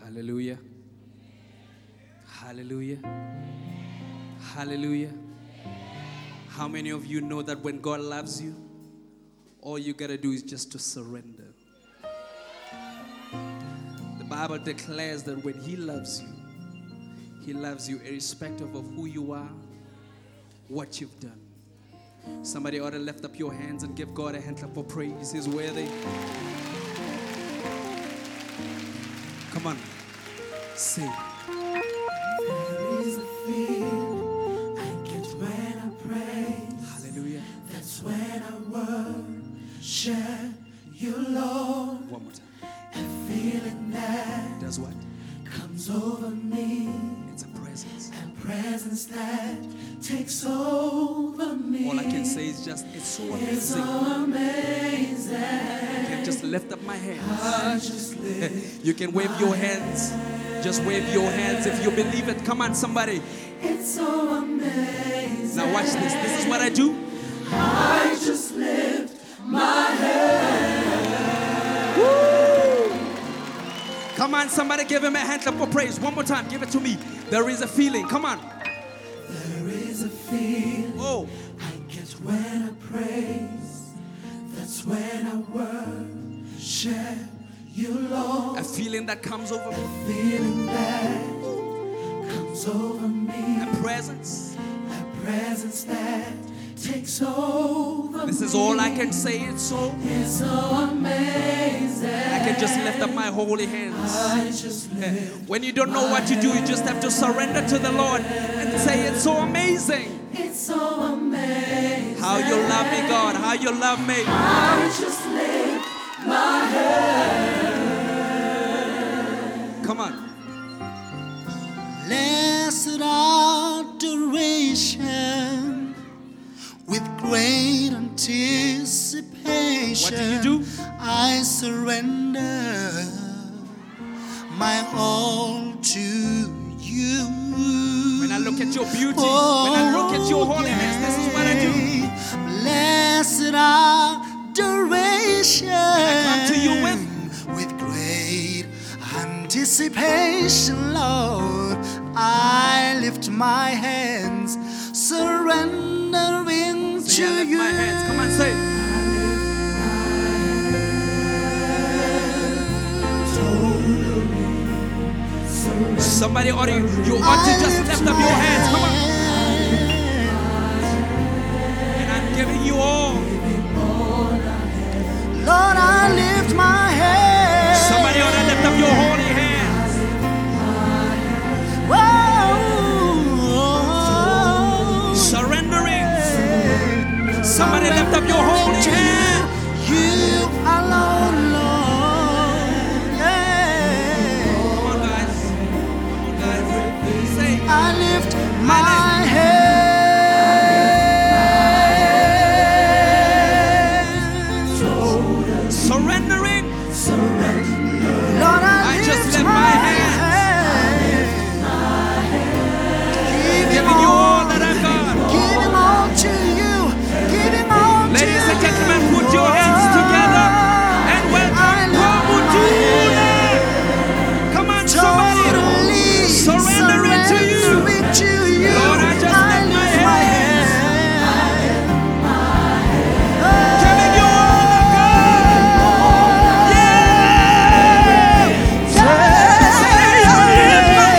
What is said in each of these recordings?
Hallelujah. Hallelujah. Hallelujah. How many of you know that when God loves you, all you gotta do is just to surrender? The Bible declares that when He loves you irrespective of who you are, what you've done. Somebody ought to lift up your hands and give God a hand clap for praise. He's worthy. Come on, sing. There is a feeling I get when I pray. Hallelujah. That's when I worship you, Lord. One more time. A feeling that Does what? comes over me. It's a presence. A presence that takes over me. All I can say is just, it's so It's so amazing. amazing. I can just lift up my I hands. just live. You can wave your hands. Just wave your hands if you believe it. Come on, somebody. It's so amazing. Now watch this. This is what I do. I just lift my head. Woo! Come on, somebody give Him a hand clap for praise. One more time. Give it to me. There is a feeling. Come on. There is a feeling Oh. I get when I praise. That's when I worship you, Lord. A feeling that comes over me. Feeling that comes over me. A presence. A presence that takes over This me. is all I can say. It's so. It's so amazing. I can just lift up my holy hands. I just lift. When you don't know what to do, you just have to surrender to the Lord and say, it's so amazing. It's so amazing. How you love me, God. How you love me. I just lift my head. Come on. Blessed adoration with great anticipation. What do you do? I surrender my all to you. When I look at your beauty, when I look at your holiness, this is what I do. Blessed adoration. I come to you with great anticipation, Lord. I lift my hands, surrendering Say, I to lift you. my hands. Come on, say. Somebody ought to, you ought to just lift up your hands. Come on. And I'm giving you all. Lord, I lift my hands. Somebody ought to lift up your holy hands. Whoa. Surrendering. Somebody lift up your holy hand. You alone, Lord. Yeah. Come on, guys. Come on, guys. Say, I lift my head. surrendering. Lord, I just lift lift my hands. Giving you all that I've got. Giving all to you. Giving all to you. Ladies and gentlemen, put your hands together and welcome Kwamutula. Come on, somebody. Surrendering to you. Lord, I just lift my hands. Giving you all I've got. Yeah. Say, I lift my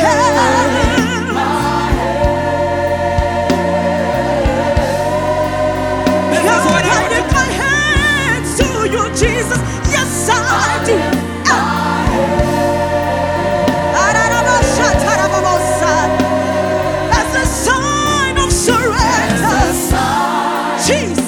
This is what I lift my hands to you, Jesus. Yes, I do. As a sign of surrender, Jesus.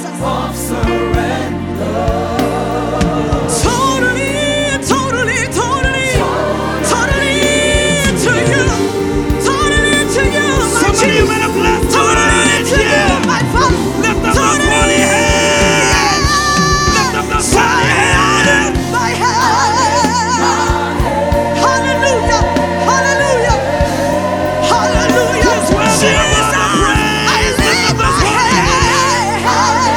Totally, totally, totally, totally to you. Totally to you, my Somebody Jesus. better bless Totally to you, my Father. Lift up those holy hands. Lift up those holy hands. My head. Hallelujah. Hallelujah. Hallelujah. He's worthy of all the praise. I lift Lift up my those holy hands. head.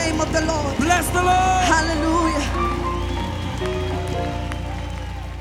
name of the Lord. Bless the Lord.